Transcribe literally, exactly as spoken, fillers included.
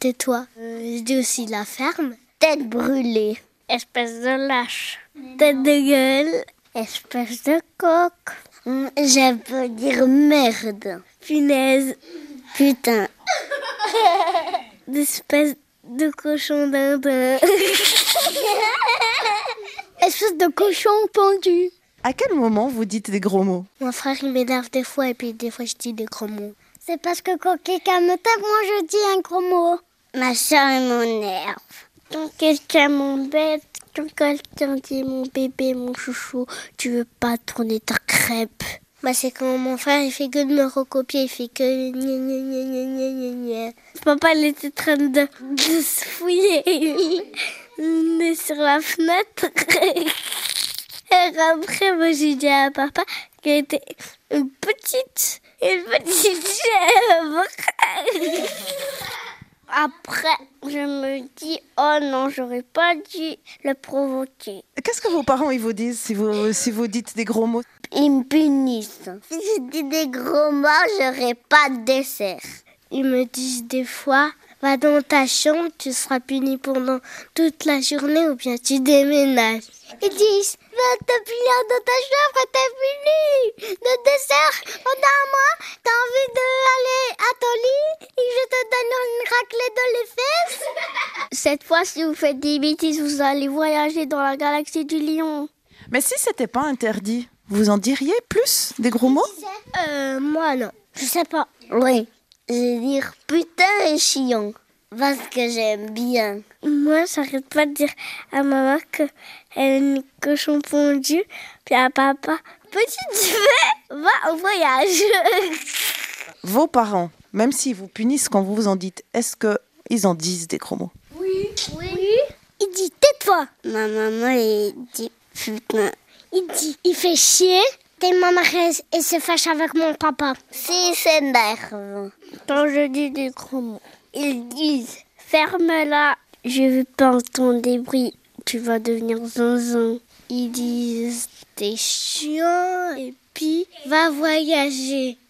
tais-toi. Euh, je dis aussi la ferme. Tête brûlée. Espèce de lâche. Tête de gueule. Espèce de coq. Je peux dire merde. Punaise. Putain. D'espèce de cochon dindin. Espèce de cochon pendu. À quel moment vous dites des gros mots? Mon frère il m'énerve des fois et puis des fois je dis des gros mots. C'est parce que quand quelqu'un me tape, moi je dis un gros mot. Ma soeur elle m'énerve. Quand quelqu'un m'embête, quand quelqu'un dit mon bébé, mon chouchou, tu veux pas tourner ta crêpe. Bah c'est quand mon frère il fait que de me recopier, il fait que gna gna gna gna gna gna gna. Papa il était en train de, de se fouiller le nez sur la fenêtre. Et après moi j'ai dit à papa qu'elle était une petite, une petite chèvre. Après, je me dis, oh non, j'aurais pas dû le provoquer. Qu'est-ce que vos parents ils vous disent si vous, si vous dites des gros mots? Ils me punissent. Si je dis des gros mots, j'aurai pas de dessert. Ils me disent des fois, va dans ta chambre, tu seras puni pendant toute la journée ou bien tu déménages. Ils disent, va te plier dans ta chambre, t'es puni. Le dessert, pendant un mois, t'as envie d'aller à ton lit et je te donne une raclée dans les fesses. Cette fois, si vous faites des bêtises, vous allez voyager dans la galaxie du lion. Mais si c'était pas interdit, vous en diriez plus des gros mots? Euh, moi non. Je sais pas. Oui. Je vais dire putain et chiant. Parce que j'aime bien. Moi, j'arrête pas de dire à maman qu'elle est une cochon pondu. Puis à papa, petite fée, va au voyage. Vos parents, même s'ils vous punissent quand vous vous en dites, est-ce qu'ils en disent des gros mots? Oui. Oui. Il dit tais-toi. Ma maman, elle dit putain. Il dit, il fait chier. Tellement marraise et se fâche avec mon papa. Si, s'énerve. Quand je dis des gros mots, ils disent ferme-la, je veux pas entendre des bruits, tu vas devenir zonzon. Ils disent t'es chiant et puis va voyager.